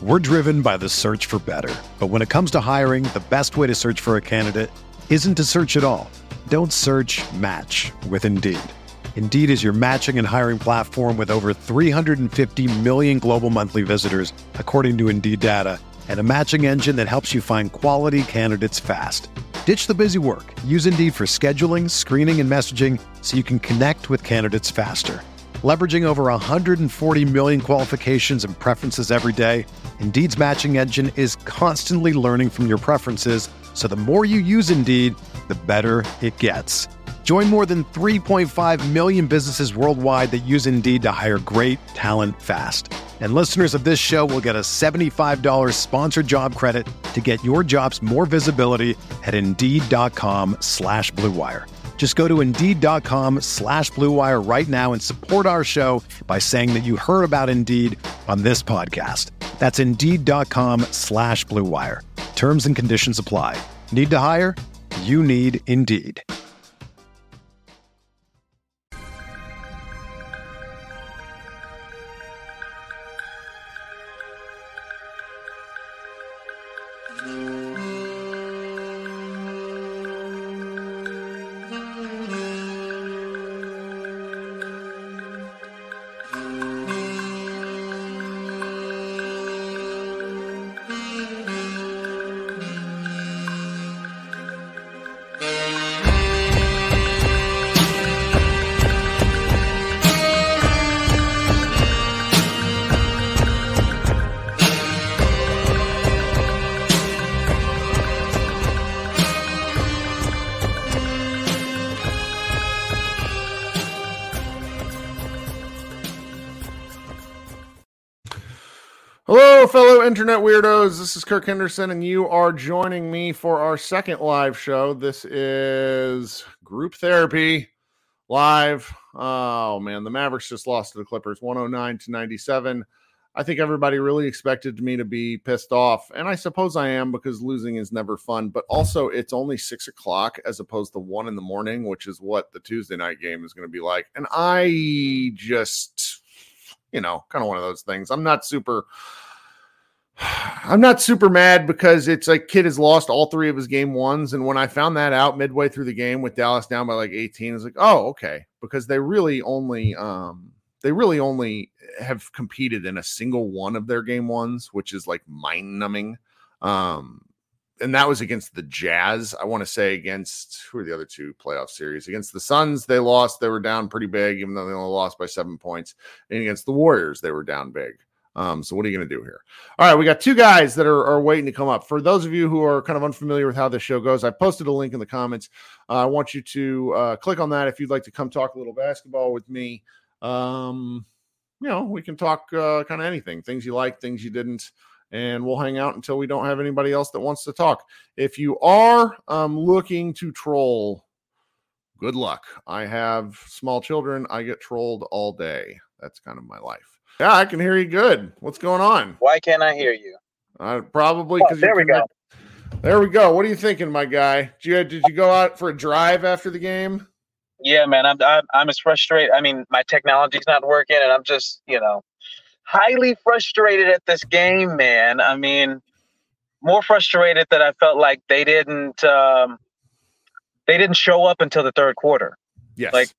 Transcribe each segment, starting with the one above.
We're driven by the search for better. But when it comes to hiring, the best way to search for a candidate isn't to search at all. Don't search, match with Indeed. Indeed is your matching and hiring platform with over 350 million global monthly visitors, according to Indeed data, and a matching engine that helps you find quality candidates fast. Ditch the busy work. Use Indeed for scheduling, screening, and messaging so you can connect with candidates faster. Leveraging over 140 million qualifications and preferences every day, Indeed's matching engine is constantly learning from your preferences, so the more you use Indeed, the better it gets. Join more than 3.5 million businesses worldwide that use Indeed to hire great talent fast. And listeners of this show will get a $75 sponsored job credit to get your jobs more visibility at Indeed.com/Blue Wire. Just go to Indeed.com/Blue Wire right now and support our show by saying that you heard about Indeed on this podcast. That's Indeed.com/Blue Wire. Terms and conditions apply. Need to hire? You need Indeed. Hello, fellow internet weirdos. This is Kirk Henderson, and you are joining me for our second live show. This is Group Therapy live. Oh, man, the Mavericks just lost to the Clippers, 109-97. I think everybody really expected me to be pissed off, and I suppose I am because losing is never fun, but also it's only 6 o'clock as opposed to 1 in the morning, which is what the Tuesday night game is going to be like. And I just, kind of one of those things. I'm not super mad because it's like kid has lost all 3 of his game ones. And when I found that out midway through the game with Dallas down by like 18, it's like, oh, okay. Because they really only have competed in a single one of their game ones, which is like mind numbing. And that was against the Jazz. I want to say against who are the other 2 playoff series against the Suns. They lost. They were down pretty big, even though they only lost by 7 points. And against the Warriors, they were down big. So what are you going to do here? All right, we got 2 guys that are waiting to come up. For those of you who are kind of unfamiliar with how this show goes, I posted a link in the comments. I want you to click on that if you'd like to come talk a little basketball with me. We can talk kind of anything, things you like, things you didn't, and we'll hang out until we don't have anybody else that wants to talk. If you are looking to troll, good luck. I have small children. I get trolled all day. That's kind of my life. Yeah, I can hear you good. What's going on? Why can't I hear you? Probably because there we go. There we go. What are you thinking, my guy? Did you go out for a drive after the game? Yeah, man. I'm as frustrated. I mean, my technology's not working, and I'm just highly frustrated at this game, man. I mean, more frustrated that I felt like they didn't show up until the third quarter. Yes. Like,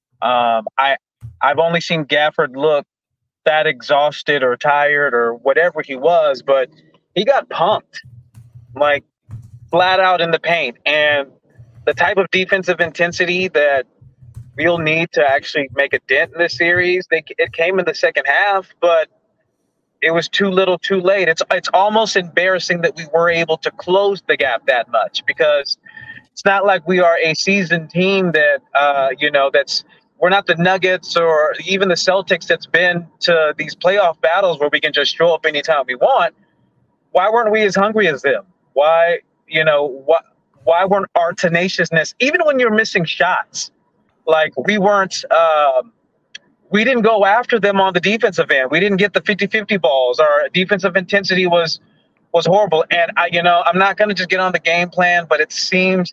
I've only seen Gafford look that exhausted or tired or whatever he was, but he got pumped, like flat out in the paint. And the type of defensive intensity that we'll need to actually make a dent in this series, it came in the second half, but it was too little too late. It's almost embarrassing that we were able to close the gap that much, because it's not like we are a seasoned team that, we're not the Nuggets or even the Celtics that's been to these playoff battles where we can just show up anytime we want. Why weren't we as hungry as them? Why weren't our tenaciousness, even when you're missing shots, like we didn't go after them on the defensive end. We didn't get the 50-50 balls. Our defensive intensity was horrible. And I'm not going to just get on the game plan, but it seems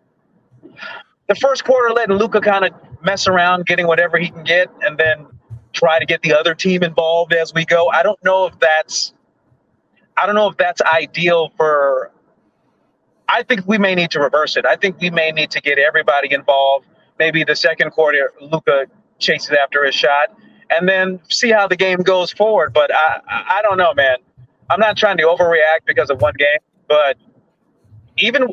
the first quarter letting Luka kind of mess around, getting whatever he can get, and then try to get the other team involved as we go. I don't know if that's ideal for. I think we may need to reverse it. I think we may need to get everybody involved. Maybe the second quarter, Luka chases after his shot, and then see how the game goes forward. But I don't know, man. I'm not trying to overreact because of one game, but even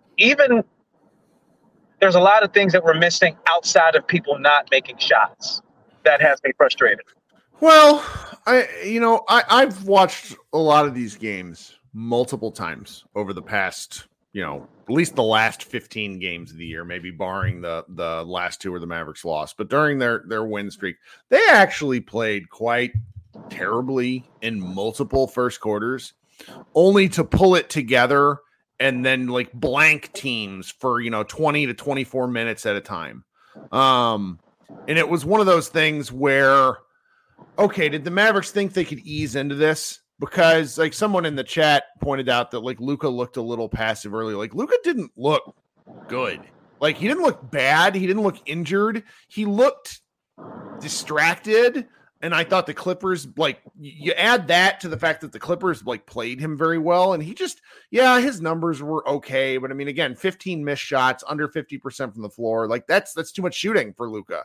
there's a lot of things that we're missing outside of people not making shots. That has me frustrated. Well, I've watched a lot of these games multiple times over the past, at least the last 15 games of the year, maybe barring the last two where the Mavericks lost. But during their win streak, they actually played quite terribly in multiple first quarters, only to pull it together and then like blank teams for 20 to 24 minutes at a time. And it was one of those things where, okay, did the Mavericks think they could ease into this? Because like someone in the chat pointed out that like Luka looked a little passive early. Like Luka didn't look good. Like he didn't look bad. He didn't look injured. He looked distracted. And I thought the Clippers, like, you add that to the fact that the Clippers, like, played him very well. And he just, his numbers were okay. But, I mean, again, 15 missed shots, under 50% from the floor. Like, that's too much shooting for Luka.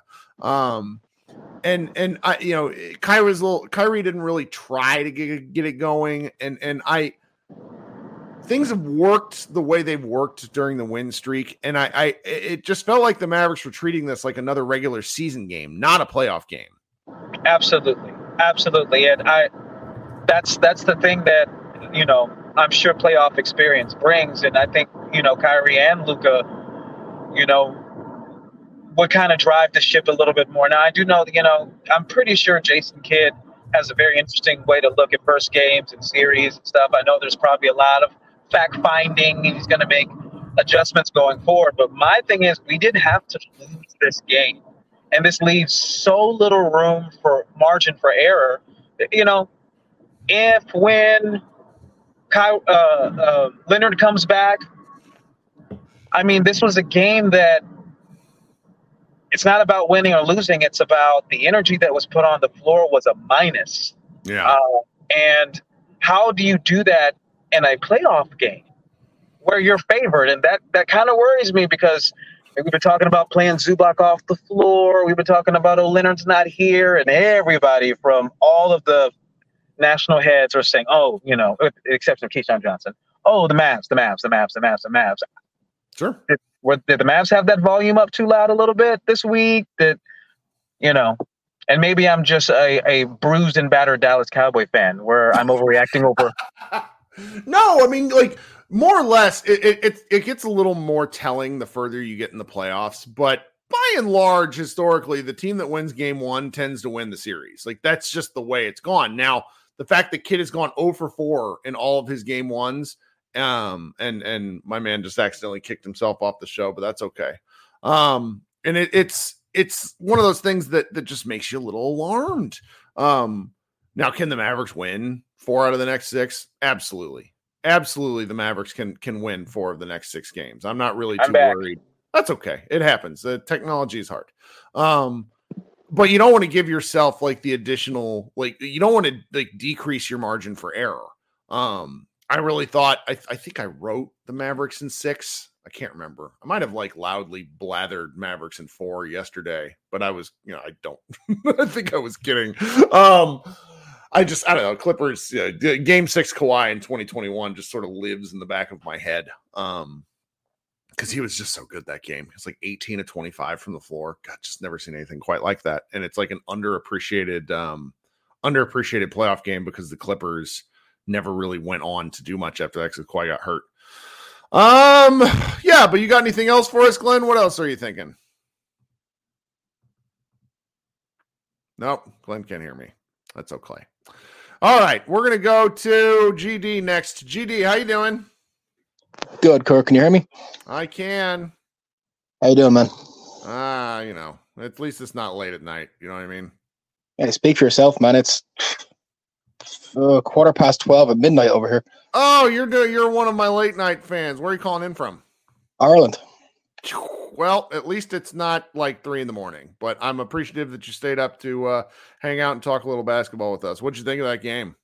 And I, Kyrie didn't really try to get it going. And things have worked the way they've worked during the win streak. And it just felt like the Mavericks were treating this like another regular season game, not a playoff game. Absolutely. And that's the thing that, I'm sure playoff experience brings. And I think, Kyrie and Luka, would kind of drive the ship a little bit more. Now, I do know, I'm pretty sure Jason Kidd has a very interesting way to look at first games and series and stuff. I know there's probably a lot of fact finding and he's going to make adjustments going forward. But my thing is, we didn't have to lose this game. And this leaves so little room for margin for error. If when Leonard comes back, I mean, this was a game that it's not about winning or losing. It's about the energy that was put on the floor was a minus. Yeah. And how do you do that in a playoff game where you're favored? And that kind of worries me because we've been talking about playing Zubac off the floor. We've been talking about, Leonard's not here. And everybody from all of the national heads are saying, with the exception of Keyshawn Johnson, the Mavs. Sure. Did the Mavs have that volume up too loud a little bit this week? And maybe I'm just a bruised and battered Dallas Cowboy fan where I'm overreacting over. No, I mean, like, more or less, it gets a little more telling the further you get in the playoffs. But by and large, historically, the team that wins game one tends to win the series. Like, that's just the way it's gone. Now, the fact that Kidd has gone 0 for 4 in all of his game ones, and my man just accidentally kicked himself off the show, but that's okay. And it's one of those things that just makes you a little alarmed. Now, can the Mavericks win 4 out of the next 6? Absolutely. Absolutely, the Mavericks can win 4 of the next 6 games. I'm not really too worried. That's okay. It happens. The technology is hard. But you don't want to give yourself like the additional, like, you don't want to like decrease your margin for error. I really thought, I think I wrote the Mavericks in 6. I can't remember. I might have like loudly blathered Mavericks in 4 yesterday, but I was, I don't, I think I was kidding. I don't know. Clippers, game 6 Kawhi in 2021 just sort of lives in the back of my head. Because he was just so good that game. It's like 18 to 25 from the floor. God, just never seen anything quite like that. And it's like an underappreciated playoff game because the Clippers never really went on to do much after that because Kawhi got hurt. Yeah, but you got anything else for us, Glenn? What else are you thinking? Nope, Glenn can't hear me. That's okay. All right, we're gonna go to GD next. GD, how you doing? Good, Kirk. Can you hear me? I can. How you doing, man? At least it's not late at night. You know what I mean? Yeah, speak for yourself, man. It's 12:15 at midnight over here. Oh, you're one of my late night fans. Where are you calling in from? Ireland. Well, at least it's not like 3 a.m, but I'm appreciative that you stayed up to hang out and talk a little basketball with us. What'd you think of that game?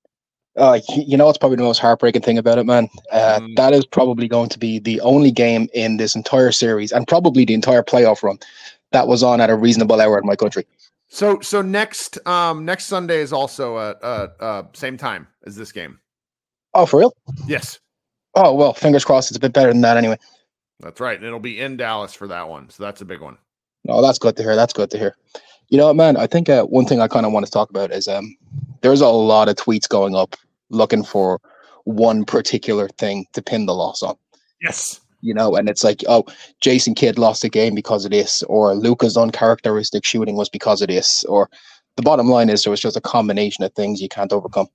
You know, it's probably the most heartbreaking thing about it, man. That is probably going to be the only game in this entire series and probably the entire playoff run that was on at a reasonable hour in my country. So next Sunday is also at same time as this game. Oh, for real? Yes. Oh, well, fingers crossed it's a bit better than that anyway. That's right. And it'll be in Dallas for that one. So that's a big one. Oh, that's good to hear. That's good to hear. You know what, man? I think one thing I kind of want to talk about is there's a lot of tweets going up looking for one particular thing to pin the loss on. Yes. You know, and it's like, oh, Jason Kidd lost the game because of this, or Luka's uncharacteristic shooting was because of this, or the bottom line is there was just a combination of things you can't overcome.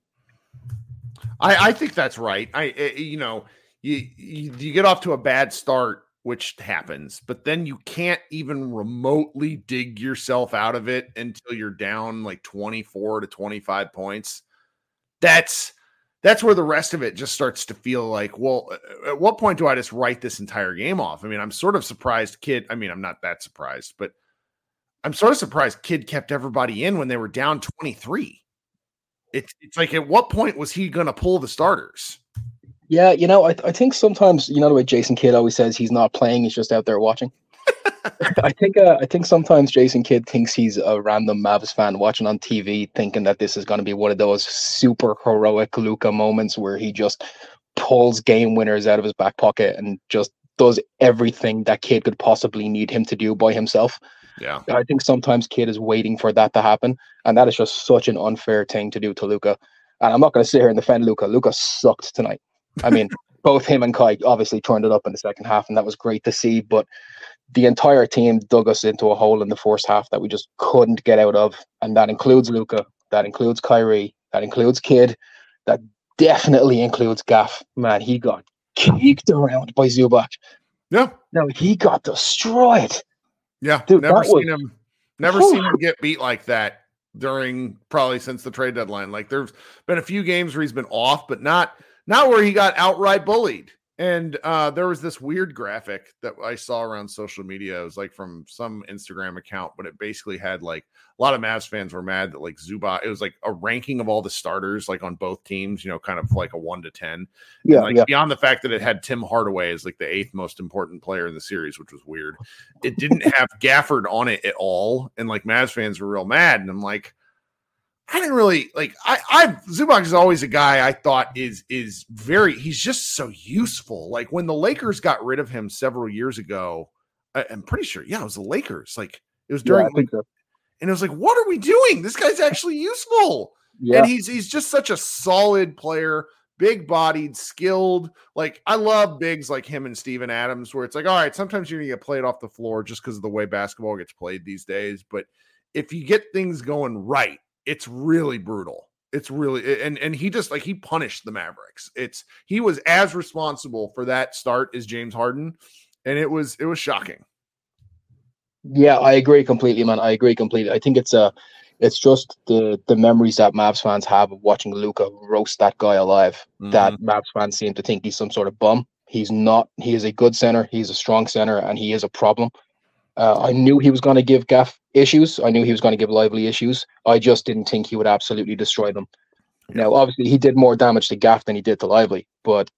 I think that's right. You get off to a bad start, which happens, but then you can't even remotely dig yourself out of it until you're down like 24 to 25 points. That's where the rest of it just starts to feel like, well, at what point do I just write this entire game off? I mean, I'm sort of surprised Kidd. I mean, I'm not that surprised, but I'm sort of surprised Kidd kept everybody in when they were down 23. It's like, at what point was he going to pull the starters? Yeah, you know, I think sometimes, you know, the way Jason Kidd always says he's not playing, he's just out there watching. I think sometimes Jason Kidd thinks he's a random Mavs fan watching on TV, thinking that this is going to be one of those super heroic Luka moments where he just pulls game winners out of his back pocket and just does everything that Kidd could possibly need him to do by himself. Yeah, I think sometimes Kidd is waiting for that to happen, and that is just such an unfair thing to do to Luka. And I'm not going to sit here and defend Luka. Luka sucked tonight. I mean, both him and Kai obviously turned it up in the second half, and that was great to see. But the entire team dug us into a hole in the first half that we just couldn't get out of. And that includes Luka, that includes Kyrie, that includes Kidd, that definitely includes Gaff. Man, he got kicked around by Zubac. Yeah. No, he got destroyed. Yeah. Dude, never seen him get beat like that probably since the trade deadline. Like, there's been a few games where he's been off, but not where he got outright bullied. And there was this weird graphic that I saw around social media. It was like from some Instagram account, but it basically had like a lot of Mavs fans were mad that like Zubac, it was like a ranking of all the starters, like on both teams, you know, kind of like a 1 to 10. Yeah, and like beyond the fact that it had Tim Hardaway as like the 8th most important player in the series, which was weird. It didn't have Gafford on it at all. And like Mavs fans were real mad. And I'm like, I didn't really like. Zubac is always a guy I thought is he's just so useful. Like when the Lakers got rid of him several years ago, I'm pretty sure, it was the Lakers. Like it was during, and it was like, what are we doing? This guy's actually useful, and he's just such a solid player, big-bodied, skilled. Like I love bigs like him and Steven Adams, where it's like, all right, sometimes you're gonna get played off the floor just because of the way basketball gets played these days, but if you get things going right, it's really brutal. It's really, and he just like, he punished the Mavericks. He was as responsible for that start as James Harden. And it was shocking. Yeah, I agree completely, man. I agree completely. I think it's just the memories that Mavs fans have of watching Luka roast that guy alive, that Mavs fans seem to think he's some sort of bum. He's not. He is a good center. He's a strong center, and he is a problem. I knew he was going to give Gaff issues. I knew he was going to give Lively issues. I just didn't think he would absolutely destroy them. Yeah. Now, obviously, he did more damage to Gaff than he did to Lively, but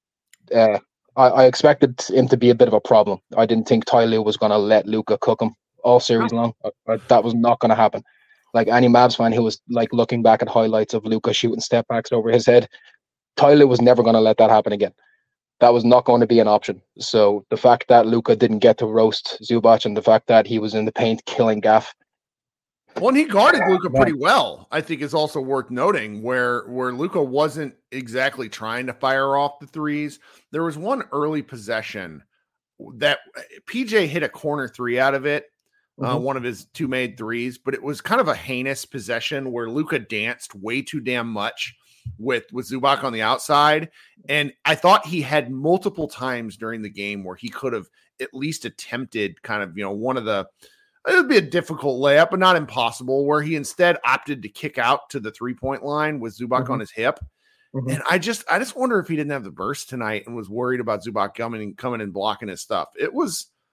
I expected him to be a bit of a problem. I didn't think Ty Lue was going to let Luka cook him all series long. That was not going to happen. Like any Mavs fan who was like looking back at highlights of Luka shooting step backs over his head, Ty Lue was never going to let that happen again. That was not going to be an option. So the fact that Luka didn't get to roast Zubac and the fact that he was in the paint killing Gaff. Well, and he guarded Luka pretty well, I think, is also worth noting, where Luka wasn't exactly trying to fire off the threes. There was one early possession that PJ hit a corner three out of it, one of his 2 made threes, but it was kind of a heinous possession where Luka danced way too damn much with Zubac on the outside. And I thought he had multiple times during the game where he could have at least attempted kind of, one of the, it would be a difficult layup, but not impossible, where he instead opted to kick out to the 3-point line with Zubac on his hip. And I just wonder if he didn't have the burst tonight and was worried about Zubac coming and blocking his stuff. It was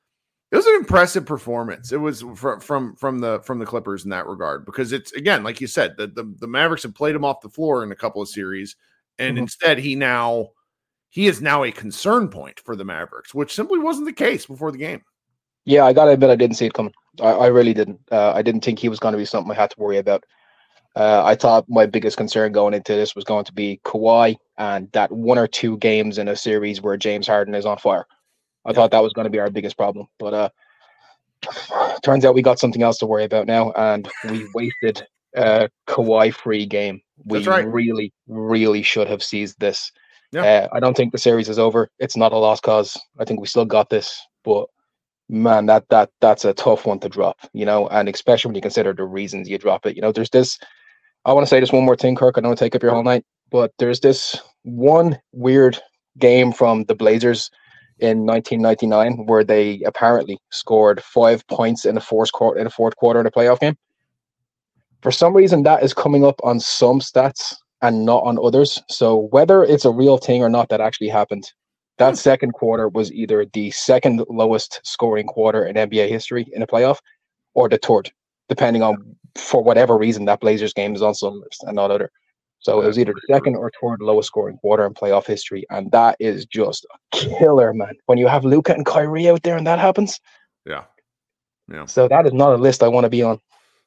It was an impressive performance. It was from the Clippers in that regard, because it's, again, like you said, the Mavericks have played him off the floor in a couple of series, and instead he is now a concern point for the Mavericks, which simply wasn't the case before the game. Yeah, I gotta admit I didn't see it coming. I really didn't. I didn't think he was going to be something I had to worry about. I thought my biggest concern going into this was going to be Kawhi and that 1 or 2 games in a series where James Harden is on fire. I thought that was going to be our biggest problem, but turns out we got something else to worry about now, and we wasted a Kawhi-free game. We really, really should have seized this. Yeah. I don't think the series is over. It's not a lost cause. I think we still got this, but man, that's a tough one to drop, and especially when you consider the reasons you drop it. There's this. I want to say this one more thing, Kirk. I don't want to take up your whole night, but there's this one weird game from the Blazers in 1999 where they apparently scored 5 points in the fourth quarter in a playoff game. For some reason, that is coming up on some stats and not on others. So whether it's a real thing or not that actually happened, that second quarter was either the second lowest scoring quarter in NBA history in a playoff, or the third, depending on, for whatever reason, that Blazers game is on some list and not other. So it was either the second or third lowest scoring quarter in playoff history, and that is just a killer, man. When you have Luka and Kyrie out there and that happens. Yeah. So that is not a list I want to be on.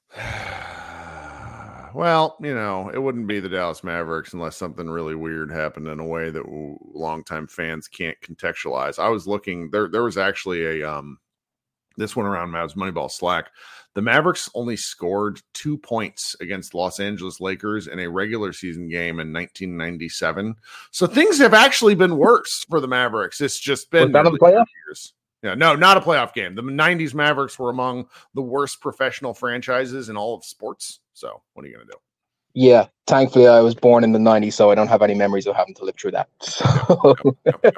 Well, it wouldn't be the Dallas Mavericks unless something really weird happened in a way that longtime fans can't contextualize. I was looking, there was actually this one around Mavs Moneyball Slack. The Mavericks only scored 2 points against Los Angeles Lakers in a regular season game in 1997. So things have actually been worse for the Mavericks. It's just been years. Yeah, no, not a playoff game. The 90s Mavericks were among the worst professional franchises in all of sports. So what are you going to do? Yeah, thankfully I was born in the 90s, so I don't have any memories of having to live through that. Yep.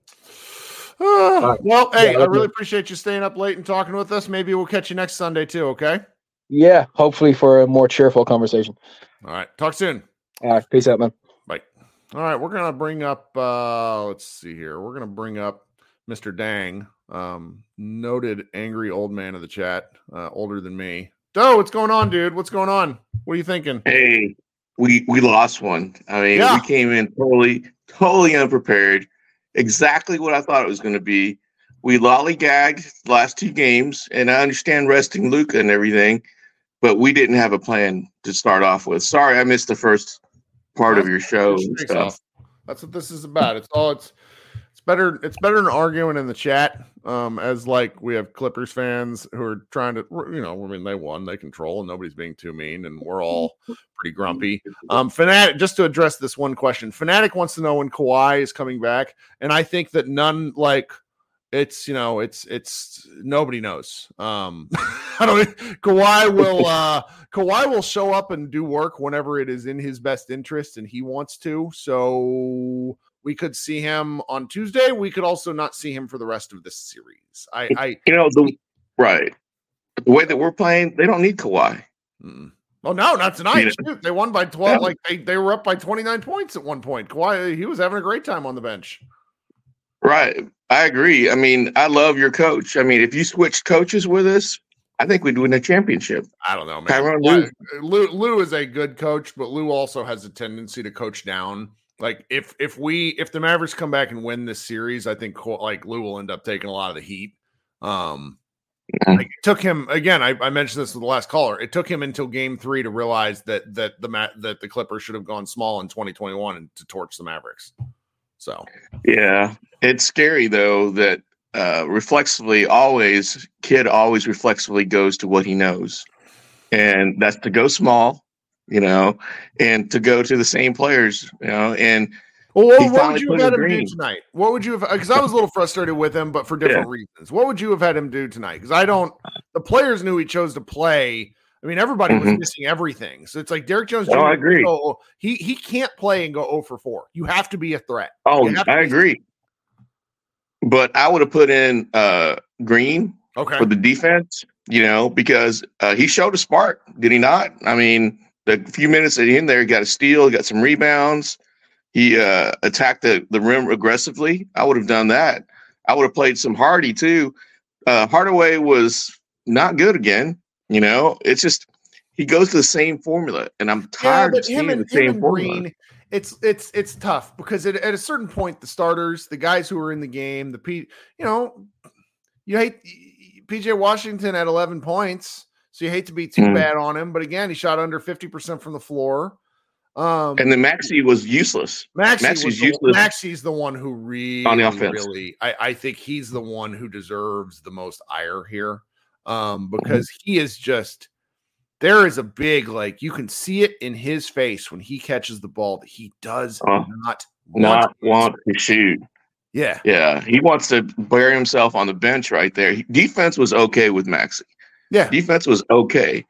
Well, hey, I really appreciate you staying up late and talking with us. Maybe we'll catch you next Sunday too, okay? Yeah, hopefully for a more cheerful conversation. All right, talk soon. All right, peace out, man. Bye. All right, we're going to bring up, let's see here. We're going to bring up Mr. Dang, noted angry old man of the chat, older than me. Doe, what's going on, dude? What's going on? What are you thinking? Hey, we lost one. I mean, we came in totally unprepared. Exactly what I thought it was going to be. We lollygagged the last 2 games, and I understand resting Luka and everything, but we didn't have a plan to start off with. Sorry, I missed the first part of your show and stuff. That's what this is about. It's better than arguing in the chat. As like we have Clippers fans who are trying to, they won, they control, and nobody's being too mean, and we're all pretty grumpy. Fanatic, just to address this one question, Fanatic wants to know when Kawhi is coming back, and I think that it's nobody knows. Kawhi will show up and do work whenever it is in his best interest and he wants to. So we could see him on Tuesday. We could also not see him for the rest of the series. The way that we're playing, they don't need Kawhi. Oh no, not tonight. Shoot, they won by 12. Yeah. Like they were up by 29 points at one point. Kawhi, he was having a great time on the bench. Right. I agree. I mean, I love your coach. I mean, if you switched coaches with us, I think we'd win a championship. I don't know, man. Lou is a good coach, but Lou also has a tendency to coach down. Like if the Mavericks come back and win this series, I think Lou will end up taking a lot of the heat. It took him again. I mentioned this with the last caller. It took him until Game 3 to realize that the Clippers should have gone small in 2021 and to torch the Mavericks. So yeah, it's scary though that kid always reflexively goes to what he knows, and that's to go small. And to go to the same players, and what would you have had him do tonight? What would you have? Because I was a little frustrated with him, but for different reasons. What would you have had him do tonight? Because the players knew he chose to play. I mean, everybody was missing everything. So it's like Derrick Jones Jr. I agree. He can't play and go 0 for 4. You have to be a threat. Oh, I agree. But I would have put in Green for the defense, because he showed a spark. Did he not? I mean, the few minutes that he in there, he got a steal, got some rebounds. He attacked the rim aggressively. I would have done that. I would have played some Hardy too. Hardaway was not good again. You know, it's just he goes to the same formula, and I'm tired of seeing the same formula. Green, it's tough because at a certain point, the starters, the guys who are in the game, you hate PJ Washington at 11 points, so you hate to be too bad on him. But again, he shot under 50% from the floor. And then Maxey was useless. Maxey's useless. Maxey's the one who really, on the offense. Really, I think he's the one who deserves the most ire here, because he is just. There is a big, like, you can see it in his face when he catches the ball that he does not want to shoot. Yeah. Yeah. He wants to bury himself on the bench right there. Defense was okay with Maxey. Yeah. Defense was okay,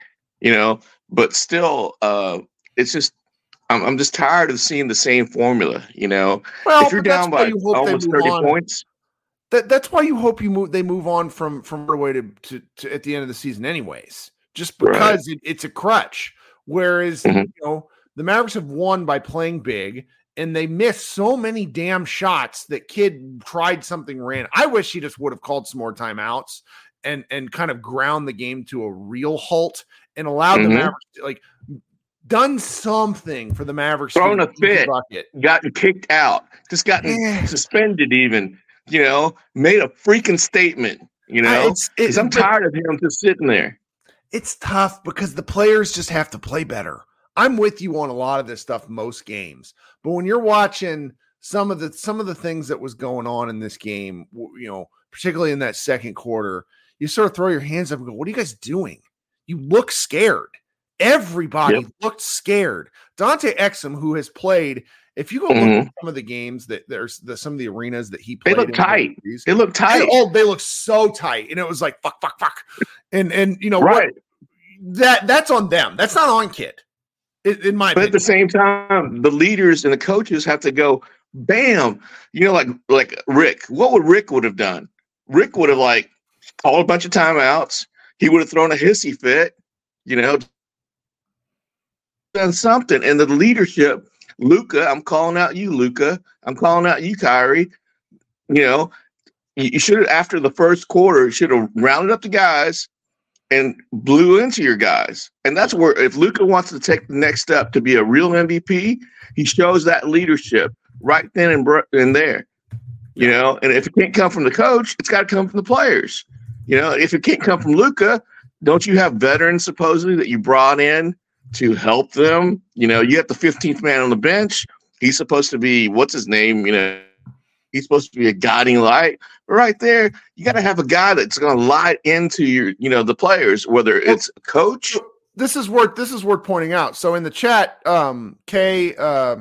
but still, it's just, I'm just tired of seeing the same formula, Well, if you're down by almost 30 points. That's why you hope they move on from Hardaway to at the end of the season anyways. Just because it's a crutch. Whereas, the Mavericks have won by playing big, and they missed so many damn shots that Kidd tried something random. I wish he just would have called some more timeouts and kind of ground the game to a real halt and allowed the Mavericks to, done something for the Mavericks. Thrown a fit, gotten kicked out, just gotten suspended even, made a freaking statement, because I'm tired of him just sitting there. It's tough because the players just have to play better. I'm with you on a lot of this stuff most games, but when you're watching some of the things that was going on in this game, particularly in that second quarter, you sort of throw your hands up and go, "What are you guys doing? You look scared." Everybody looked scared. Dante Exum, who has played, if you go look at some of the games that some of the arenas that he played, they look tight. They look tight. They look so tight, and it was like fuck, and what? That's on them. That's not on Kidd. In my opinion. But at the same time, the leaders and the coaches have to go, bam, like Rick. What would have done? Rick would have called a bunch of timeouts. He would have thrown a hissy fit, done something. And the leadership, Luka, I'm calling out you, Luka. I'm calling out you, Kyrie. You should have, after the first quarter, should have rounded up the guys and blew into your guys. And that's where, if Luka wants to take the next step to be a real MVP, he shows that leadership right then and there. And if it can't come from the coach, it's got to come from the players. If it can't come from Luka, don't you have veterans supposedly that you brought in to help them? You have the 15th man on the bench. He's supposed to be, what's his name? He's supposed to be a guiding light. But right there, you got to have a guy that's going to light into your, the players, whether it's a coach. This is worth pointing out. So in the chat, Kay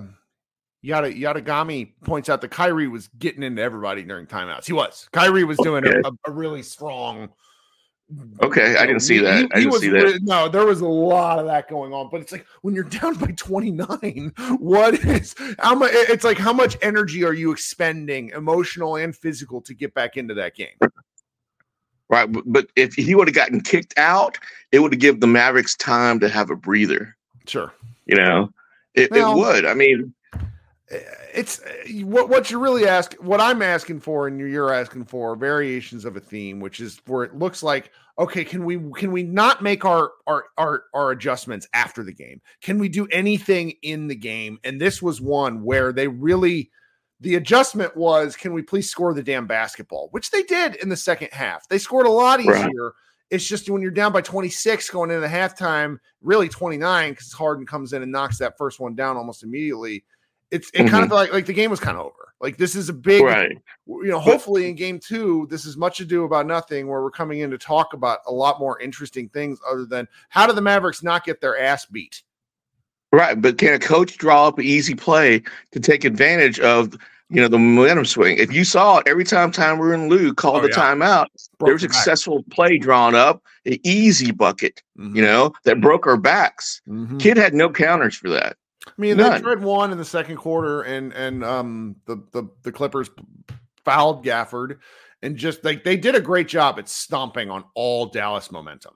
Yadagami points out that Kyrie was getting into everybody during timeouts. He was. Kyrie was doing a really strong. Okay, I didn't see that. I didn't see that. No, there was a lot of that going on, but it's like when you're down by 29, how much? It's like how much energy are you expending, emotional and physical, to get back into that game? Right, but if he would have gotten kicked out, it would have given the Mavericks time to have a breather. Sure, it would. I mean, it's what you're really asking. What I'm asking for, and you're asking for, variations of a theme, which is where it looks like, okay, can we not make our adjustments after the game? Can we do anything in the game? And this was one where the adjustment was, can we please score the damn basketball? Which they did in the second half. They scored a lot easier. Right. It's just when you're down by 26 going into the halftime, really 29, because Harden comes in and knocks that first one down almost immediately. It kind of like the game was kind of over. Like, this is a big, hopefully in game 2, this is much ado about nothing, where we're coming in to talk about a lot more interesting things other than how do the Mavericks not get their ass beat? Right. But can a coach draw up an easy play to take advantage of, the momentum swing? If you saw it every time Tyronn Lue called timeout, there was a successful play drawn up, an easy bucket, that broke our backs. Kidd had no counters for that. I mean, they tried one in the second quarter, and the Clippers fouled Gafford, and just they did a great job at stomping on all Dallas momentum.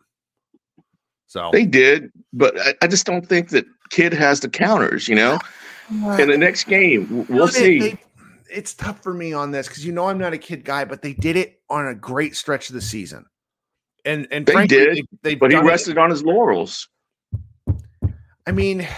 So they did, but I just don't think that Kidd has the counters. In the next game, we'll see. It's tough for me on this because I'm not a Kidd guy, but they did it on a great stretch of the season. And they frankly, did, but he rested on his laurels. I mean,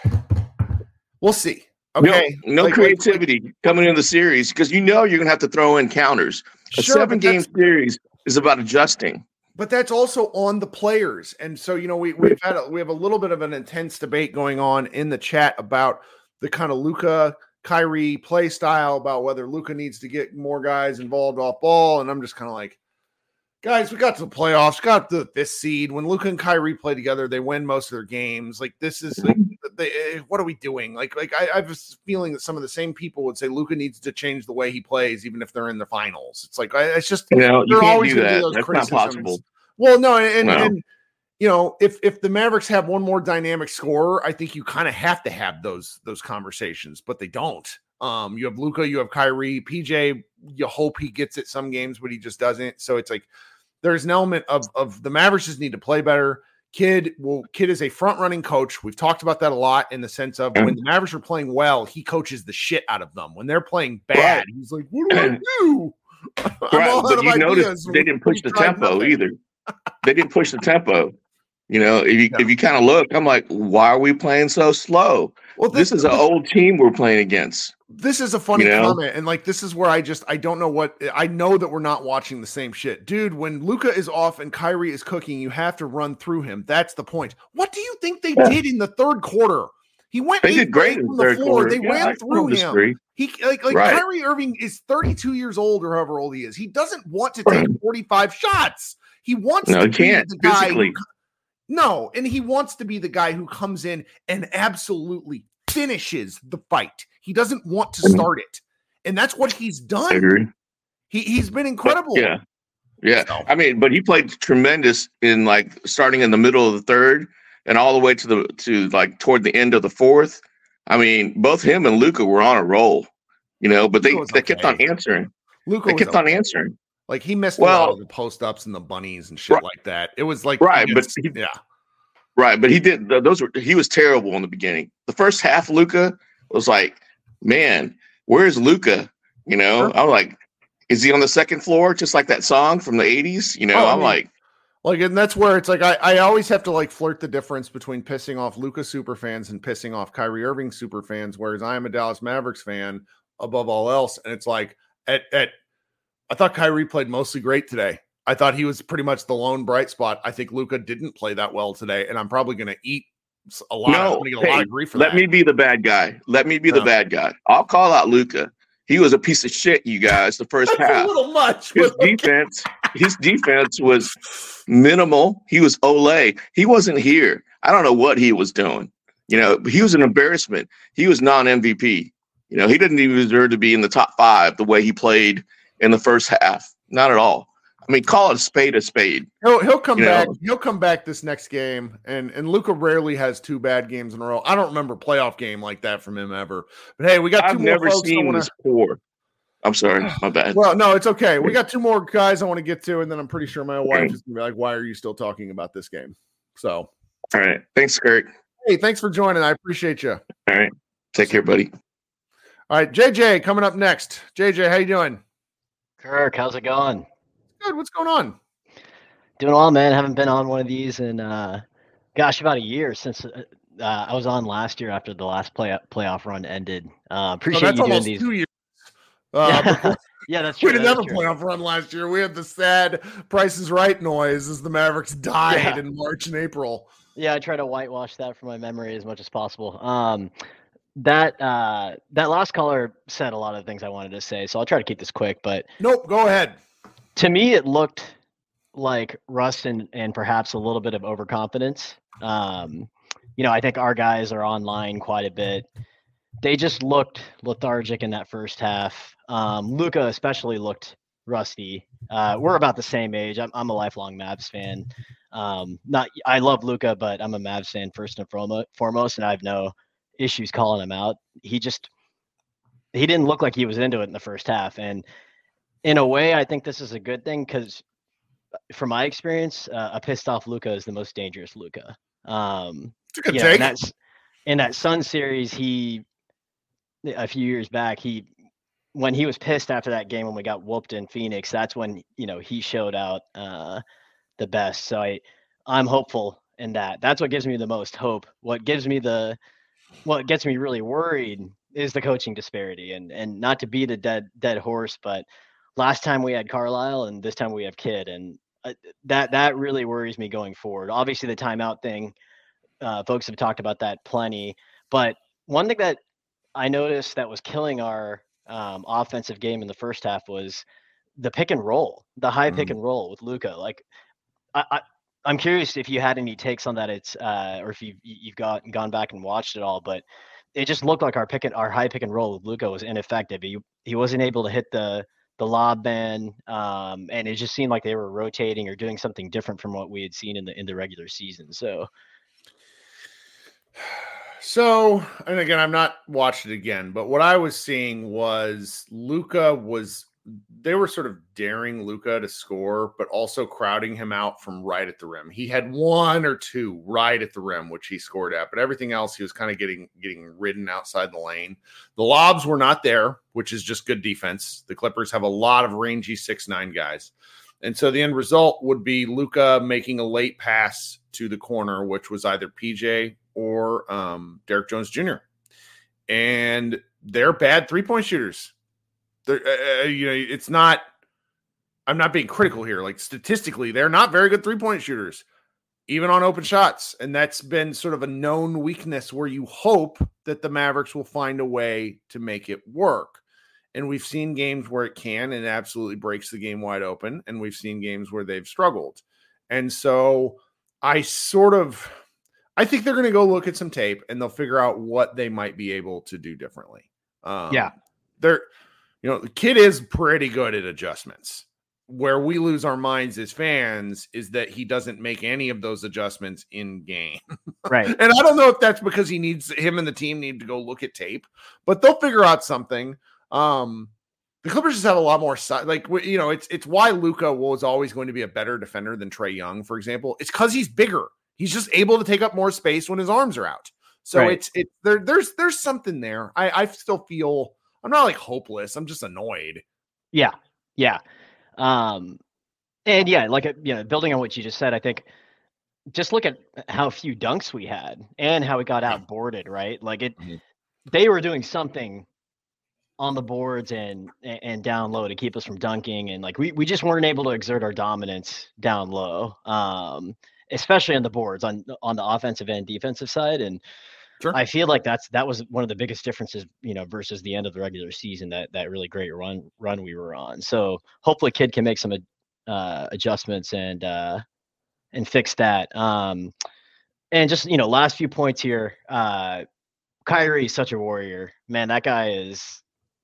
we'll see. Okay. No creativity coming in the series because you're going to have to throw in counters. A 7-game series is about adjusting. But that's also on the players. And so, we have a little bit of an intense debate going on in the chat about the kind of Luka Kyrie play style, about whether Luka needs to get more guys involved off ball. And I'm just kind of like, guys, we got to the playoffs, got to this seed. When Luka and Kyrie play together, they win most of their games. Like, this is like, what are we doing? Like I have a feeling that some of the same people would say Luka needs to change the way he plays, even if they're in the finals. It's like, it's just, you can't do that. That's not possible. Well, no. And if the Mavericks have one more dynamic scorer, I think you kind of have to have those conversations, but they don't. You have Luka, you have Kyrie, PJ. You hope he gets it some games, but he just doesn't. So it's like there's an element of the Mavericks just need to play better. Kidd is a front running coach. We've talked about that a lot in the sense of when the Mavericks are playing well, he coaches the shit out of them. When they're playing bad, he's like, "What do I do?" Right, but you notice they didn't push the tempo either. They didn't push the tempo. If you kind of look, I'm like, why are we playing so slow? Well, this is an old team we're playing against. This is a funny comment. And this is where I don't know I know that we're not watching the same shit. Dude, when Luka is off and Kyrie is cooking, you have to run through him. That's the point. What do you think they did in the third quarter? He went. They did great in the third quarter. They ran through him. He Kyrie Irving is 32 years old or however old he is. He doesn't want to take 45 shots. He wants to be the guy. And he wants to be the guy who comes in and absolutely finishes the fight. He doesn't want to start it. And that's what he's done. I agree. He's been incredible. Yeah. So. I mean, but he played tremendous in starting in the middle of the third and all the way to toward the end of the fourth. I mean, both him and Luka were on a roll, but they kept on answering. Luka kept on answering. Like he missed a lot of the post ups and the bunnies and shit like that. It was like but he did he was terrible in the beginning. The first half, Luka was like, man, where's Luka? I'm like, is he on the second floor? Just like that song from the 80s. And that's where it's like I always have to flirt the difference between pissing off Luka super fans and pissing off Kyrie Irving super fans, whereas I am a Dallas Mavericks fan above all else. And it's like I thought Kyrie played mostly great today. I thought he was pretty much the lone bright spot. I think Luka didn't play that well today, and I'm probably going to eat a lot. I'm going to get a lot of grief for that. Let me be the bad guy. The bad guy. I'll call out Luka. He was a piece of shit, you guys, the first half. A little much. His defense was minimal. He was Olay. He wasn't here. I don't know what he was doing. He was an embarrassment. He was non-MVP. He didn't even deserve to be in the top 5 the way he played in the first half. Not at all. I mean, call it a spade a spade. He'll come back. He'll come back this next game. And Luka rarely has 2 bad games in a row. I don't remember a playoff game like that from him ever. But hey, we got 2 more folks. I've never seen this poor. I'm sorry, my bad. Well, no, it's okay. We got 2 more guys I want to get to, and then I'm pretty sure my wife is gonna be like, "Why are you still talking about this game?" So, all right. Thanks, Kirk. Hey, thanks for joining. I appreciate you. All right. Take care, buddy. All right, JJ coming up next. JJ, how you doing? Kirk, how's it going? Good. What's going on? Doing well, man. Haven't been on one of these in, about a year since I was on last year after the last playoff run ended. Appreciate you doing these. 2 years. Yeah, that's true. We didn't have a playoff run last year. We had the sad Price is Right noise as the Mavericks died in March and April. Yeah, I try to whitewash that from my memory as much as possible. That last caller said a lot of things I wanted to say, so I'll try to keep this quick. But nope, go ahead. To me, it looked like rust and perhaps a little bit of overconfidence. I think our guys are online quite a bit. They just looked lethargic in that first half. Luka especially looked rusty. We're about the same age. I'm a lifelong Mavs fan. I love Luka, but I'm a Mavs fan first and foremost, and I have no issues calling him out. He didn't look like he was into it in the first half. And in a way, I think this is a good thing because from my experience, a pissed off Luka is the most dangerous Luka. It's a good take. In that Sun series, a few years back, he when he was pissed after that game when we got whooped in Phoenix, that's when, he showed out the best. So I'm hopeful in that. That's what gives me the most hope. What gets me really worried is the coaching disparity, and not to beat a dead horse, but last time we had Carlisle and this time we have Kidd, and that really worries me going forward. Obviously the timeout thing, folks have talked about that plenty, but one thing that I noticed that was killing our offensive game in the first half was the pick and roll, the high pick and roll with Luka. Like I'm curious if you had any takes on that. It's or if you've gone back and watched it all, but it just looked like our high pick and roll with Luka was ineffective. He wasn't able to hit the lob man, and it just seemed like they were rotating or doing something different from what we had seen in the regular season. So, and again, I've not watched it again, but what I was seeing was they were sort of daring Luka to score, but also crowding him out from right at the rim. He had one or two right at the rim, which he scored at, but everything else he was kind of getting ridden outside the lane. The lobs were not there, which is just good defense. The Clippers have a lot of rangy 6'9" guys. And so the end result would be Luka making a late pass to the corner, which was either PJ or Derek Jones Jr. And they're bad three-point shooters. It's not, I'm not being critical here. Like statistically, they're not very good three-point shooters, even on open shots. And that's been sort of a known weakness where you hope that the Mavericks will find a way to make it work. And we've seen games where it can and it absolutely breaks the game wide open. And we've seen games where they've struggled. And so I think they're going to go look at some tape and they'll figure out what they might be able to do differently. The kid is pretty good at adjustments. Where we lose our minds as fans is that he doesn't make any of those adjustments in game. Right. And I don't know if that's because him and the team need to go look at tape, but they'll figure out something. The Clippers just have a lot more size. Like, it's why Luka was always going to be a better defender than Trae Young, for example. It's because he's bigger. He's just able to take up more space when his arms are out. So right. There's something there. I still feel I'm not like hopeless. I'm just annoyed. Yeah. And building on what you just said, I think just look at how few dunks we had and how we got outboarded, right? Like they were doing something on the boards and down low to keep us from dunking. And like, we just weren't able to exert our dominance down low, especially on the boards on the offensive and defensive side. And sure. I feel like that was one of the biggest differences, versus the end of the regular season, that really great run we were on. So hopefully Kidd can make some adjustments and fix that. And just, last few points here. Kyrie is such a warrior, man. That guy is.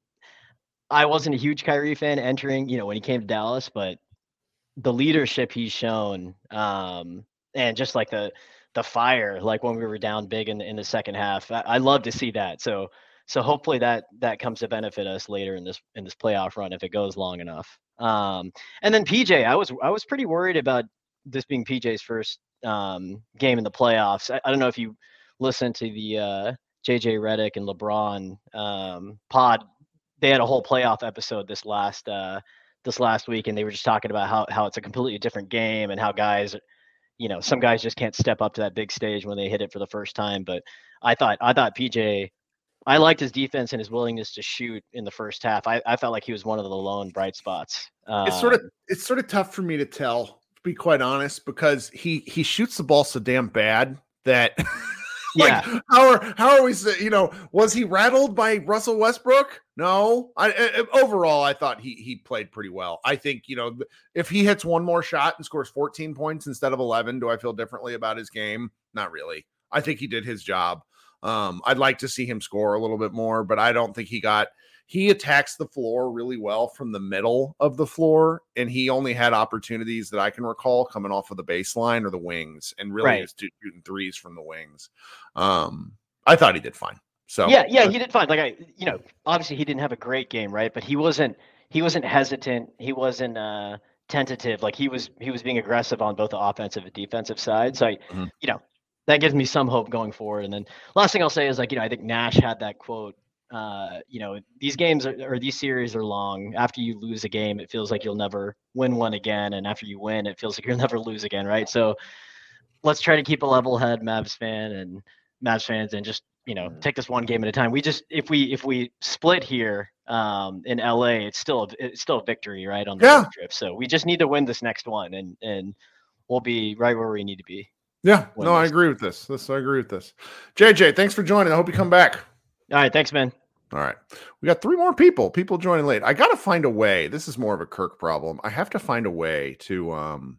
I wasn't a huge Kyrie fan entering, when he came to Dallas, but the leadership he's shown, and just like the fire, like when we were down big in the second half, I love to see that. So hopefully that comes to benefit us later in this playoff run if it goes long enough. And then PJ, I was pretty worried about this being PJ's first game in the playoffs. I don't know if you listened to the JJ Redick and LeBron pod. They had a whole playoff episode this last week, and they were just talking about how it's a completely different game and how guys, some guys just can't step up to that big stage when they hit it for the first time. But I thought PJ, I liked his defense and his willingness to shoot in the first half. I felt like he was one of the lone bright spots. It's sort of tough for me to tell, to be quite honest, because he shoots the ball so damn bad that like, yeah. How are we, was he rattled by Russell Westbrook? No. Overall, I thought he played pretty well. I think, if he hits one more shot and scores 14 points instead of 11, do I feel differently about his game? Not really. I think he did his job. I'd like to see him score a little bit more, but I don't think he attacks the floor really well from the middle of the floor, and he only had opportunities that I can recall coming off of the baseline or the wings, and really is shooting threes from the wings. I thought he did fine. So yeah, he did fine. Like obviously he didn't have a great game, right? But he wasn't hesitant. He wasn't tentative. Like he was being aggressive on both the offensive and defensive side. So that gives me some hope going forward. And then last thing I'll say is I think Nash had that quote these games or these series are long. After you lose a game, it feels like you'll never win one again. And after you win, it feels like you'll never lose again. Right. So let's try to keep a level head Mavs fans and just, take this one game at a time. If we split here in LA, it's still a victory, right, on the road trip. So we just need to win this next one and we'll be right where we need to be. Yeah, no, I agree with this. I agree with this. JJ, thanks for joining. I hope you come back. All right, thanks, man. All right. We got 3 more people joining late. I got to find a way. This is more of a Kirk problem. I have to find a way to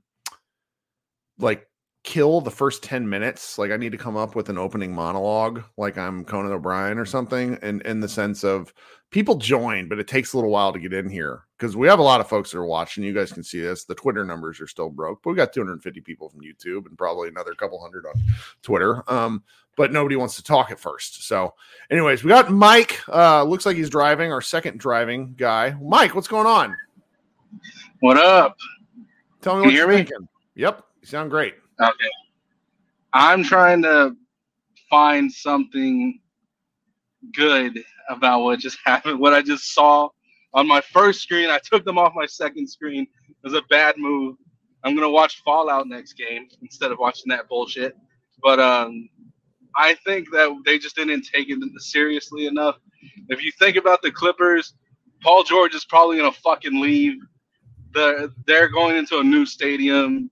kill the first 10 minutes. Like I need to come up with an opening monologue, like I'm Conan O'Brien or something. And in the sense of people join, but it takes a little while to get in here because we have a lot of folks that are watching. You guys can see this. The Twitter numbers are still broke, but we got 250 people from YouTube and probably another couple hundred on Twitter. But nobody wants to talk at first. So anyways, we got Mike. Looks like he's driving, our second driving guy. Mike, what's going on? What up? Tell me what you're thinking. Yep. You sound great. Okay. I'm trying to find something good about what just happened. What I just saw on my first screen. I took them off my second screen. It was a bad move. I'm going to watch Fallout next game instead of watching that bullshit. But I think that they just didn't take it seriously enough. If you think about the Clippers, Paul George is probably going to fucking leave. They're going into a new stadium.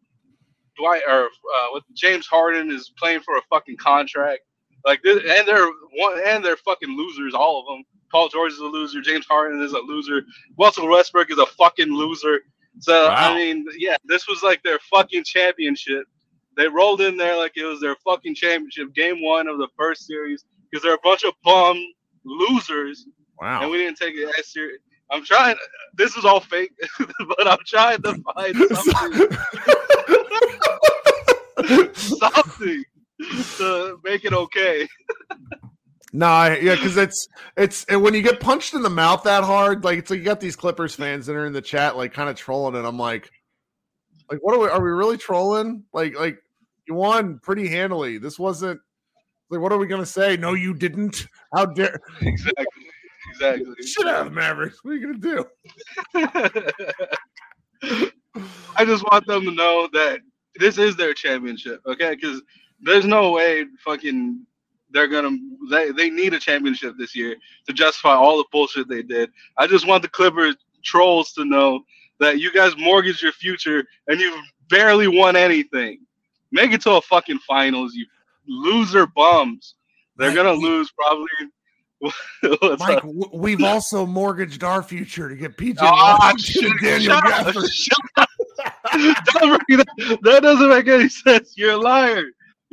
James Harden is playing for a fucking contract, like this, and they're fucking losers, all of them. Paul George is a loser. James Harden is a loser. Russell Westbrook is a fucking loser. So wow. I mean, yeah, this was like their fucking championship. They rolled in there like it was their fucking championship, game 1 of the first series, because they're a bunch of bum losers. Wow. And we didn't take it as serious. I'm trying. This is all fake, but I'm trying to find something to make it okay. Because it's when you get punched in the mouth that hard, like it's like you got these Clippers fans that are in the chat, like kind of trolling, and I'm like what are we really trolling? Like you won pretty handily. This wasn't like, what are we gonna say? No, you didn't. How dare? Exactly. Shit out of the Mavericks. What are you gonna do? I just want them to know that this is their championship, okay? Because there's no way fucking they need a championship this year to justify all the bullshit they did. I just want the Clippers trolls to know that you guys mortgaged your future and you've barely won anything. Make it to a fucking finals, you loser bums. They're gonna lose probably. Mike, we've also mortgaged our future to get PJ and Daniel Gafford. That doesn't make any sense. You're a liar.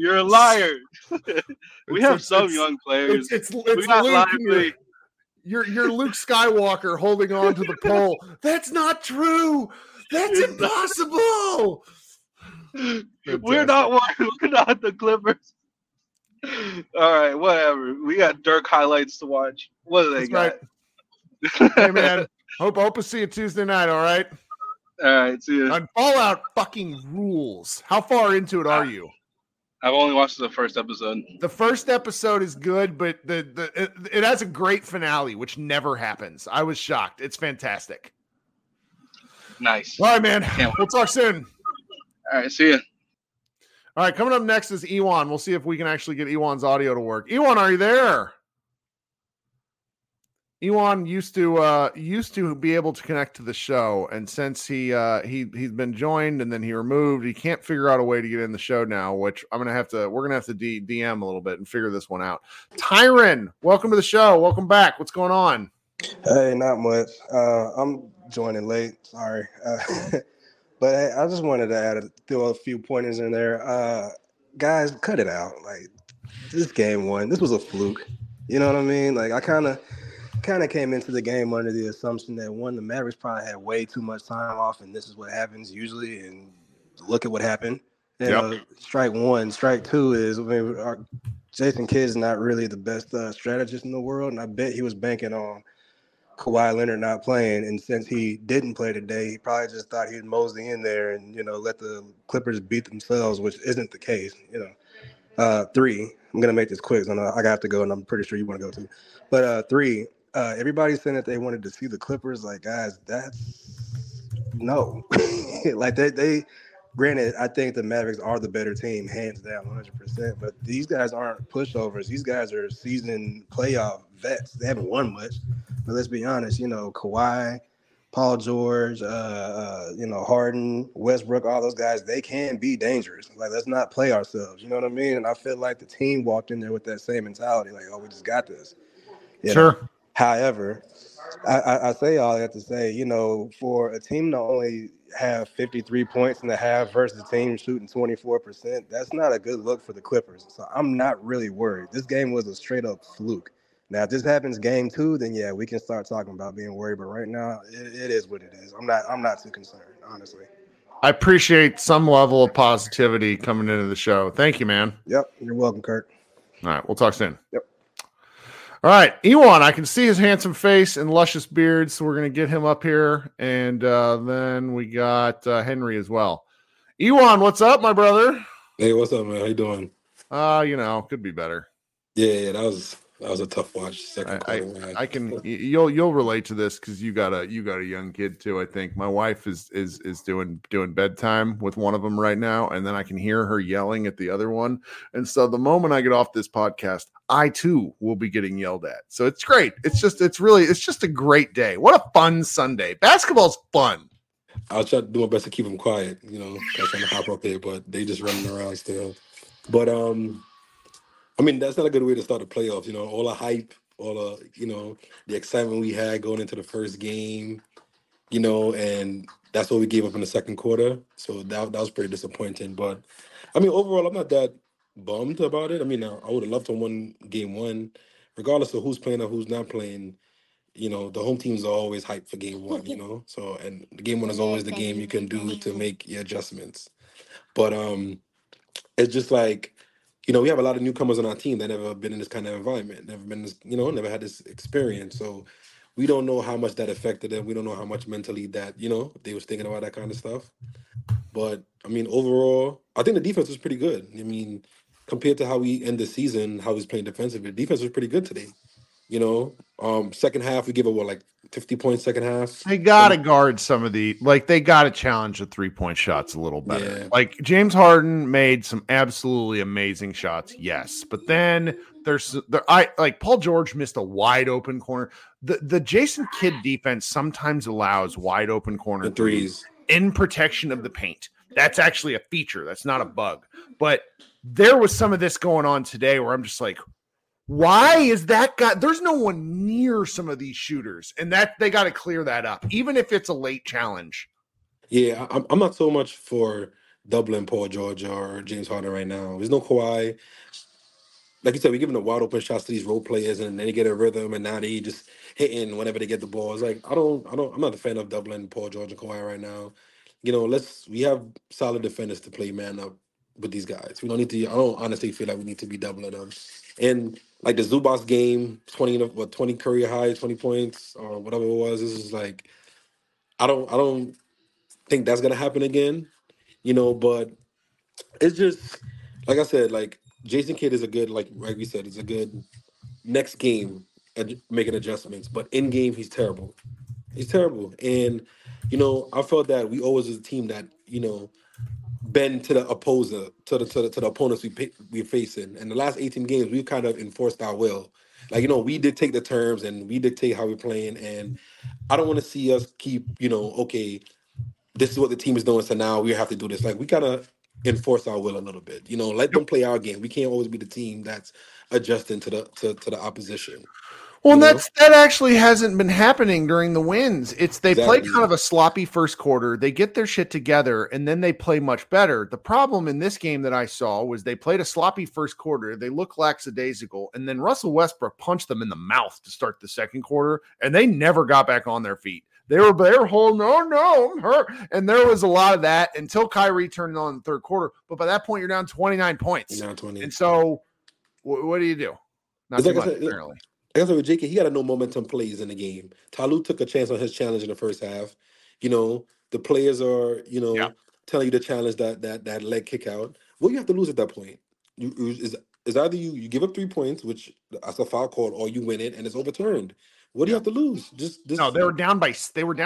We have some young players. It's Luke, you're Luke Skywalker holding on to the pole. That's not true. That's impossible. We're not the Clippers. All right, whatever. We got Dirk highlights to watch. What do they got? Right. Hey, man. Hope to see you Tuesday night, all right? All right, see you. And Fallout fucking rules. How far into it are you? I've only watched the first episode. The first episode is good, but it has a great finale, which never happens. I was shocked. It's fantastic. Nice. All right, man. We'll talk soon. All right, see you. All right, coming up next is Ewan. We'll see if we can actually get Ewan's audio to work. Ewan, are you there? Ewan used to be able to connect to the show, and since he's been joined and then he removed, he can't figure out a way to get in the show now. Which we're gonna have to DM a little bit and figure this one out. Tyron, welcome to the show. Welcome back. What's going on? Hey, not much. I'm joining late. Sorry. But hey, I just wanted to throw a few pointers in there. Guys, cut it out. Like, this game 1, this was a fluke. You know what I mean? Like, I kind of came into the game under the assumption that, one, the Mavericks probably had way too much time off, and this is what happens usually. And look at what happened. Strike 1. Strike 2 is, Jason Kidd's not really the best strategist in the world, and I bet he was banking on Kawhi Leonard not playing, and since he didn't play today, he probably just thought he'd mosey in there and let the Clippers beat themselves, which isn't the case. 3. I'm gonna make this quick. So I have to go, and I'm pretty sure you want to go too. But 3. Everybody's saying that they wanted to see the Clippers. Like, guys, that's no. Like they. Granted, I think the Mavericks are the better team, hands down, 100%. But these guys aren't pushovers. These guys are seasoned playoff vets. They haven't won much, but let's be honest. Kawhi, Paul George, Harden, Westbrook, all those guys, they can be dangerous. Like, let's not play ourselves. You know what I mean? And I feel like the team walked in there with that same mentality, like, oh, we just got this. Sure. However, I say all that to say, for a team to only have 53 points in the half versus a team shooting 24%, that's not a good look for the Clippers. So I'm not really worried. This game was a straight up fluke. Now, if this happens game 2, then yeah, we can start talking about being worried. But right now, it is what it is. I'm not too concerned, honestly. I appreciate some level of positivity coming into the show. Thank you, man. Yep, you're welcome, Kirk. All right, we'll talk soon. Yep. All right, Ewan, I can see his handsome face and luscious beard, so we're going to get him up here. And then we got Henry as well. Ewan, what's up, my brother? Hey, what's up, man? How you doing? Could be better. Yeah, that was a tough watch. Second quarter. I can you'll relate to this because you got a young kid too. I think my wife is doing bedtime with one of them right now, and then I can hear her yelling at the other one. And so the moment I get off this podcast, I too will be getting yelled at. So it's great. It's just a great day. What a fun Sunday. Basketball's fun. I'll try to do my best to keep them quiet. I'm trying to hop up here, but they just running around still. But I mean, that's not a good way to start the playoffs. All the hype, all the, the excitement we had going into the first game, and that's what we gave up in the second quarter. So that was pretty disappointing. But, I mean, overall, I'm not that bummed about it. I mean, I would have loved to win game 1, regardless of who's playing or who's not playing. The home teams are always hyped for game 1, So, and the game 1 is always the game you can do to make your adjustments. But it's just like, we have a lot of newcomers on our team that never been in this kind of environment, never had this experience. So we don't know how much that affected them. We don't know how much mentally that, they was thinking about that kind of stuff. But I mean, overall, I think the defense was pretty good. I mean, compared to how we end the season, how he's playing defensively, the defense was pretty good today. Second half, we give it 50 points second half. They got to guard some of they got to challenge the 3-point shots a little better. Yeah. Like James Harden made some absolutely amazing shots. Yes. But then Paul George missed a wide open corner. The Jason Kidd defense sometimes allows wide open corner threes in protection of the paint. That's actually a feature. That's not a bug. But there was some of this going on today where I'm just like, why is that guy? There's no one near some of these shooters, and that they got to clear that up, even if it's a late challenge. Yeah, I'm not so much for doubling Paul George or James Harden right now. There's no Kawhi. Like you said, we're giving the wide open shots to these role players, and then they get a rhythm, and now they just hitting whenever they get the ball. It's like I'm not a fan of doubling Paul George and Kawhi right now. We have solid defenders to play man up with these guys. We don't need to. I don't honestly feel like we need to be doubling them. And like the Zubas game, 20 career high, 20 points or whatever it was. This is like, I don't think that's gonna happen again, But it's just like I said, like Jason Kidd is a good, like we said, is a good next game at making adjustments. But in game, he's terrible. He's terrible, and I felt that we always as a team that bend to the opposer, to the opponents we're facing. And the last 18 games, we've kind of enforced our will. Like, we dictate the terms and we dictate how we're playing. And I don't want to see us keep, okay, this is what the team is doing, so now we have to do this. Like, we gotta enforce our will a little bit. Let them play our game. We can't always be the team that's adjusting to the opposition. Well, and that actually hasn't been happening during the wins. They play kind of a sloppy first quarter. They get their shit together, and then they play much better. The problem in this game that I saw was they played a sloppy first quarter. They look lackadaisical, and then Russell Westbrook punched them in the mouth to start the second quarter, and they never got back on their feet. They were holding, no, I'm hurt. And there was a lot of that until Kyrie turned on in the third quarter. But by that point, you're down 29 points. You're down 20. And so what do you do? Not too much, apparently. I guess with JK, he got to know momentum plays in the game. Tyloo took a chance on his challenge in the first half. The players are, telling you to challenge that leg kick out. What do you have to lose at that point? is either you give up 3 points, which that's a foul call, or you win it and it's overturned. What do you have to lose? Just no. They were down by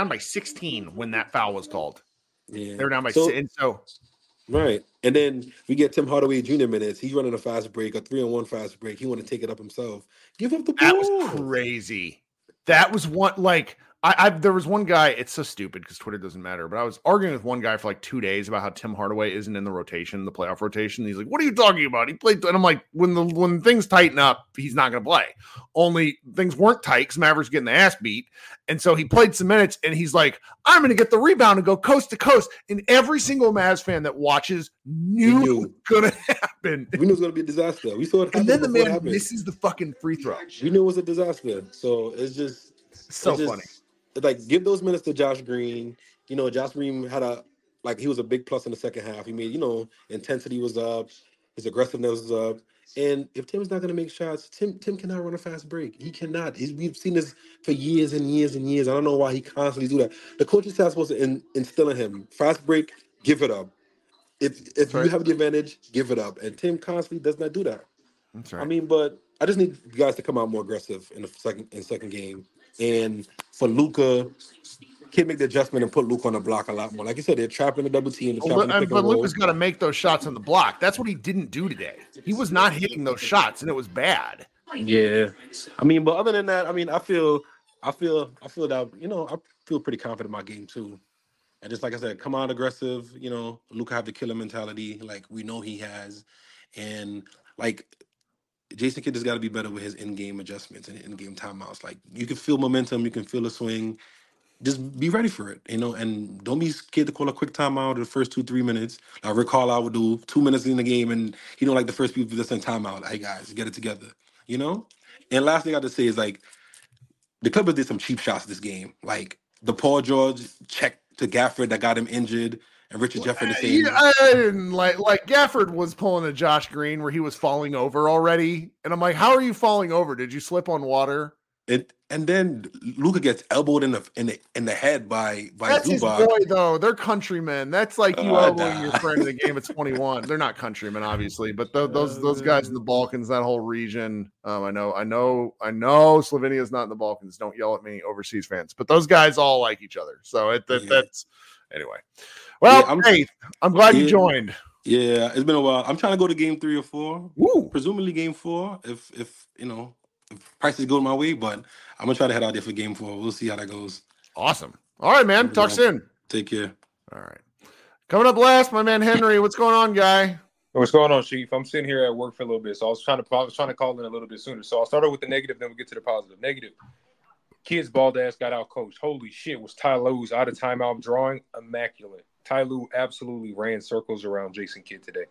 16 when that foul was called. Yeah, they were down by 6. And so right, and then we get Tim Hardaway Jr. minutes. He's running a fast break, a 3-on-1 fast break. He want to take it up himself. Give up the ball. That was crazy. That was one like. There was one guy, it's so stupid because Twitter doesn't matter, but I was arguing with one guy for like 2 days about how Tim Hardaway isn't in the rotation, the playoff rotation. He's like, what are you talking about? He played, and I'm like, when things tighten up, he's not going to play. Only things weren't tight because Mavericks getting the ass beat. And so he played some minutes and he's like, I'm going to get the rebound and go coast to coast. And every single Mavs fan that watches knew it was going to happen. We knew it was going to be a disaster. We saw it happen. And then the man misses the fucking free throw. We knew it was a disaster. So it's just funny. Like, give those minutes to Josh Green. You know, Josh Green he was a big plus in the second half. He made, intensity was up, his aggressiveness was up. And if Tim's not going to make shots, Tim cannot run a fast break. He cannot. We've seen this for years and years and years. I don't know why he constantly do that. The coaching staff is supposed to instill in him, fast break, give it up. If you have the advantage, give it up. And Tim constantly does not do that. That's right. I mean, but I just need you guys to come out more aggressive in the second game. And for Luka, can make the adjustment and put Luka on the block a lot more. Like you said, they're trapping the double team. But Luka's got to make those shots on the block. That's what he didn't do today. He was not hitting those shots, and it was bad. Yeah, I mean, but other than that, I mean, I feel that I feel pretty confident in my game too. And just like I said, come out aggressive. Luka have the killer mentality, like we know he has, and like. Jason Kidd has got to be better with his in-game adjustments and in-game timeouts. Like, you can feel momentum, you can feel a swing. Just be ready for it, and don't be scared to call a quick timeout in the first 2-3 minutes. Like Rick Carlisle would do 2 minutes in the game, and he don't like the first people to send timeout. Hey, guys, get it together, And last thing I got to say is, like, the Clippers did some cheap shots this game. Like, the Paul George check to Gafford that got him injured. And Richard Jefferson the same. I didn't like Gafford was pulling a Josh Green where he was falling over already. And I'm like, how are you falling over? Did you slip on water? And then Luka gets elbowed in the head by That's Zubac. His boy, though. They're countrymen. That's like you elbowing your friend in the game at 21. They're not countrymen, obviously, but those guys in the Balkans, that whole region. I know Slovenia's not in the Balkans. Don't yell at me, overseas fans. But those guys all like each other. So that's anyway. Well, I'm glad you joined. Yeah, it's been a while. I'm trying to go to game 3 or 4. Woo. Presumably game 4, if prices go my way, but I'm gonna try to head out there for game 4. We'll see how that goes. Awesome. All right, man. Talk soon. Take care. All right. Coming up last, my man Henry. What's going on, guy? What's going on, Chief? I'm sitting here at work for a little bit, so I was trying to call in a little bit sooner. So I'll start off with the negative, then we'll get to the positive. Negative. Kids bald ass got out coached. Holy shit, was Ty Lue's out of timeout drawing immaculate. Ty Lue absolutely ran circles around Jason Kidd today.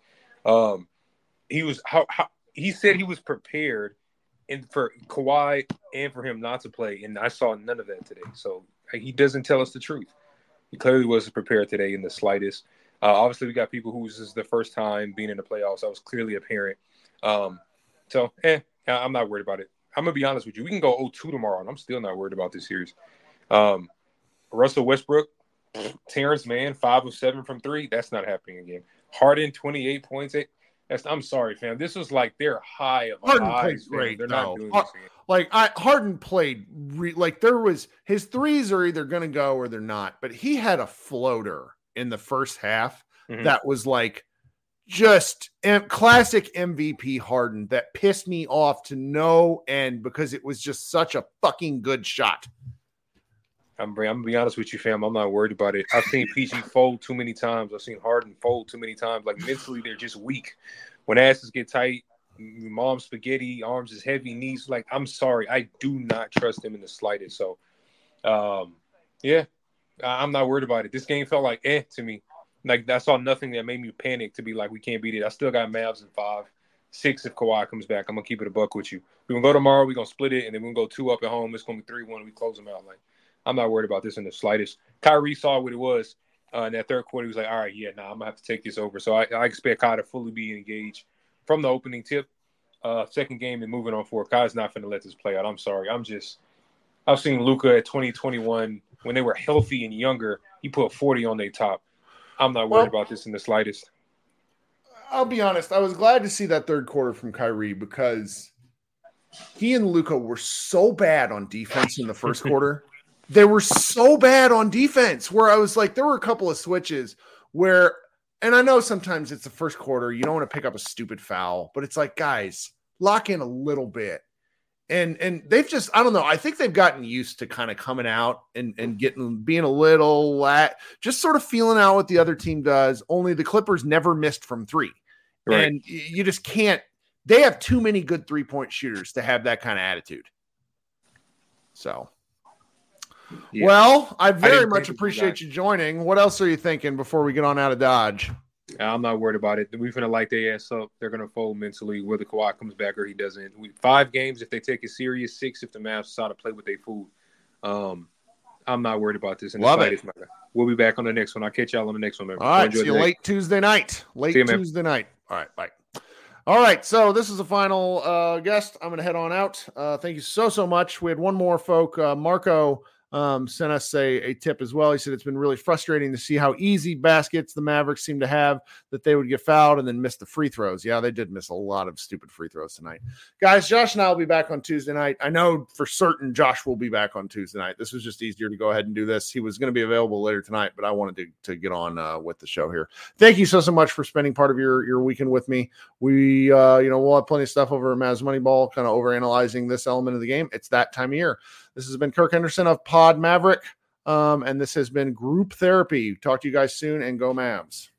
He said he was prepared for Kawhi and for him not to play, and I saw none of that today. So he doesn't tell us the truth. He clearly wasn't prepared today in the slightest. Obviously, we got people who this is the first time being in the playoffs. That was clearly apparent. I'm not worried about it. I'm going to be honest with you. We can go 0-2 tomorrow, and I'm still not worried about this series. Russell Westbrook, Terrence Mann, 5 of 7 from 3. That's not happening again. Harden, 28 points. I'm sorry, fam. This was like their high of Harden highs. played great. They're not doing this again. Harden played there was his threes are either going to go or they're not. But he had a floater in the first half that was like just classic MVP Harden that pissed me off to no end because it was just such a fucking good shot. I'm going to be honest with you, fam. I'm not worried about it. I've seen PG fold too many times. I've seen Harden fold too many times. Like, mentally, they're just weak. When asses get tight, mom's spaghetti, arms is heavy, knees. Like, I'm sorry. I do not trust them in the slightest. So, I'm not worried about it. This game felt like to me. Like, I saw nothing that made me panic to be like, we can't beat it. I still got Mavs in 5, 6 if Kawhi comes back. I'm going to keep it a buck with you. We're going to go tomorrow. We're going to split it, and then we're going to go 2 up at home. It's going to be 3-1. We close them out. Like, I'm not worried about this in the slightest. Kyrie saw what it was in that third quarter. He was like, all right, I'm going to have to take this over. So I expect Kai to fully be engaged from the opening tip, second game, and moving on forward. Kai's not going to let this play out. I'm sorry. I've seen Luka at 2021 when they were healthy and younger. He put 40 on their top. I'm not worried about this in the slightest. I'll be honest. I was glad to see that third quarter from Kyrie because he and Luka were so bad on defense in the first quarter. They were so bad on defense where I was like, there were a couple of switches where, and I know sometimes it's the first quarter. You don't want to pick up a stupid foul, but it's like, guys, lock in a little bit. And they've just, I don't know. I think they've gotten used to kind of coming out and being a little, just sort of feeling out what the other team does. Only the Clippers never missed from three. Right. And you just can't, they have too many good 3-point shooters to have that kind of attitude. So, yeah. Well, I very much appreciate you joining. What else are you thinking before we get on out of Dodge? I'm not worried about it. We're going to light their ass up. They're going to fold mentally, whether Kawhi comes back or he doesn't. 5 games if they take it serious, 6 if the Mavs decide to play with their food. I'm not worried about this. And love it. We'll be back on the next one. I'll catch y'all on the next one. Man. All right, see you late Tuesday night. Tuesday night. All right, bye. All right, so this is the final guest. I'm going to head on out. Thank you so much. We had one more folk. Marco sent us a tip as well. He said it's been really frustrating to see how easy baskets the Mavericks seem to have, that they would get fouled and then miss the free throws. Yeah, they did miss a lot of stupid free throws tonight. Guys, Josh and I will be back on Tuesday night. I know for certain Josh will be back on Tuesday night. This was just easier to go ahead and do this. He was going to be available later tonight, but I wanted to get on with the show here. Thank you so much for spending part of your weekend with me. We, we'll have plenty of stuff over at Mavs Moneyball, kind of overanalyzing this element of the game. It's that time of year. This has been Kirk Henderson of Pod Maverick, and this has been Group Therapy. Talk to you guys soon, and go Mavs.